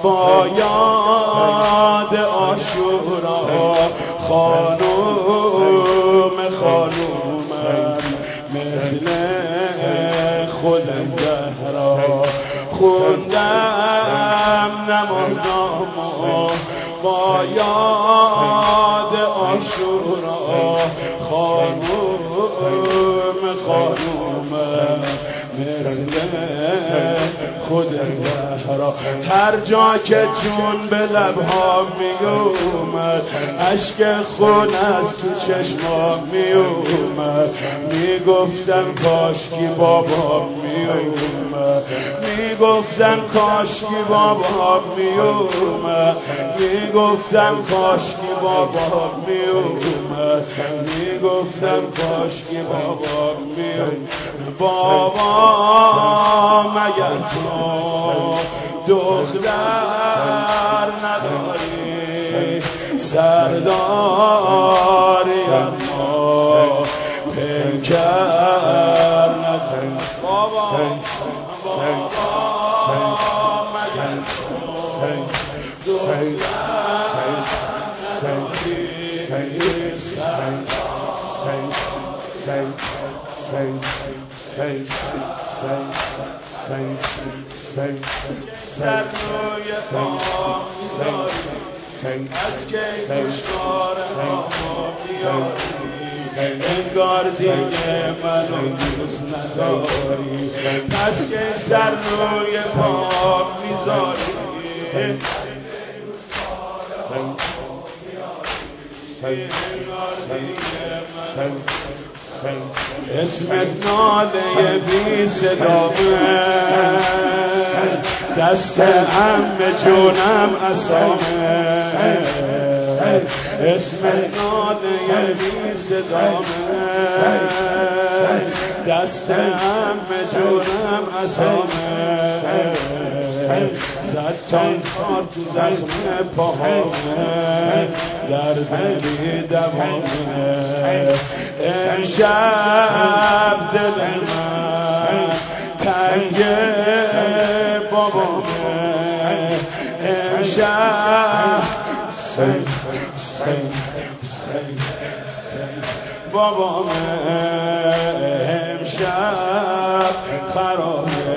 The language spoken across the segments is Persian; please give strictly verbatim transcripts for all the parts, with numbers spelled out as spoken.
با یاد عاشورا خانوم خانومم مثل خود زهرا خوندم نمازامو با یاد عاشورا خانوم خانومم مثل خود زهرا هر جا که جون به لبها می اومد اشک خون از تو چشما می اومد می گفتم کاشکی بابا می اومد می گفتم کاشکی بابا می اومد می گفتم کاشکی بابا می اومد می گفتم کاشکی بابا می اومد بابا مگر تو دختر نداری سرداری اما پیکر نداری بابا مگر تو دختر نداری سر روی پا میذاری از که کشکار ما بیاری انگار دیگه منو دوست نداری پس که سر روی پا میذاری اسمت ناله بی صدامه دست عم جونم اسامه اسمت ناله بی صدامه دست عم جونم اسامه صد تن کار تو زخم پاهامه درد بی دوامه امشب دل من تنگ بابامه امشب سی سی سی بابامه امشب خرابه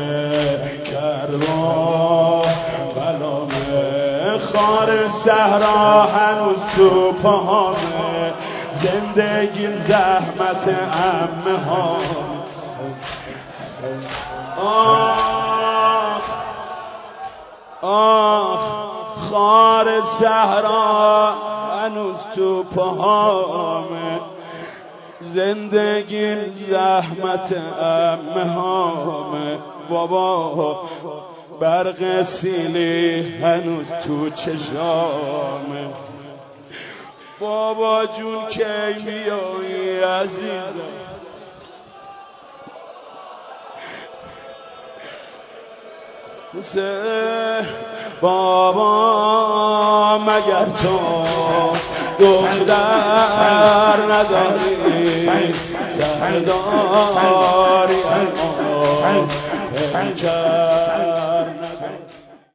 کربا بلامه خار صحرا هنوز تو پاهامه زندگیم زحمت عمه ها آه آه خار صحرا هنوز تو پاهامه زندگیم زحمت عمه هامه بابا برق سیلی هنوز تو چشامه بابا جون کی میایی عزیزم بابا مگر تو دختر نداری سرداری اما پیکر